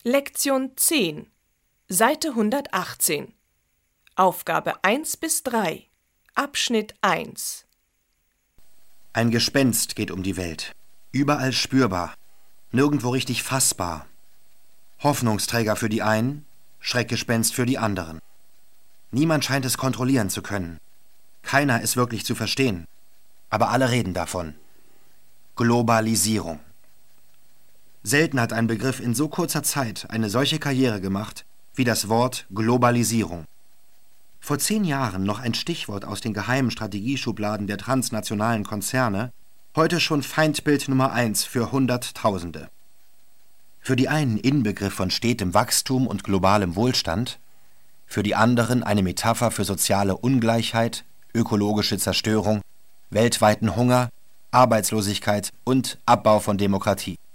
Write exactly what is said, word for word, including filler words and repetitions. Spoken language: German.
Lektion zehn, Seite hundertachtzehn. Aufgabe eins bis drei, Abschnitt eins. Ein Gespenst geht um die Welt. Überall spürbar, nirgendwo richtig fassbar. Hoffnungsträger für die einen, Schreckgespenst für die anderen. Niemand scheint es kontrollieren zu können. Keiner ist wirklich zu verstehen. Aber alle reden davon. Globalisierung. Selten hat ein Begriff in so kurzer Zeit eine solche Karriere gemacht wie das Wort Globalisierung. Vor zehn Jahren noch ein Stichwort aus den geheimen Strategieschubladen der transnationalen Konzerne, heute schon Feindbild Nummer eins für Hunderttausende. Für die einen Inbegriff von stetem Wachstum und globalem Wohlstand, für die anderen eine Metapher für soziale Ungleichheit, ökologische Zerstörung, weltweiten Hunger, Arbeitslosigkeit und Abbau von Demokratie.